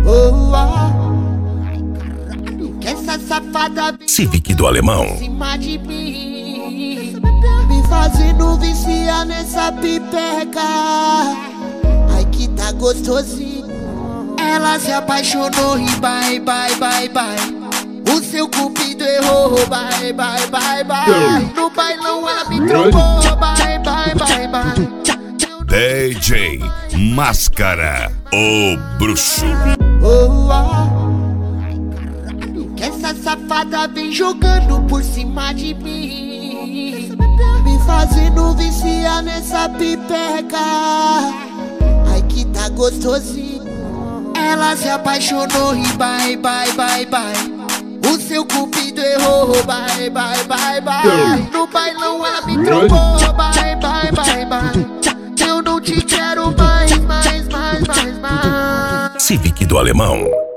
Oh, ai, caralho, que essa safada Civic do Alemão. em cima de mim, me fazendo viciar nessa pipeca. Ai, que tá gostosinho. Ela se apaixonou e bye, bye, bye, bye. O seu cupido errou, bye, bye, bye, bye. No bailão ela me trombou, bye, bye, bye, bye. DJ Máscara, o bruxo. Oh, ai, caralho, que essa safada vem jogando por cima de mim, me fazendo viciar nessa pipeca. Ai, que tá gostosinho. Ela se apaixonou e bye, bye, bye, bye. O seu cupido errou, bye, bye, bye, bye. No bailão ela me trombou, bye, bye, bye, bye. Eu não te quero mais, mais, mais, mais, mais. Civic do Alemão.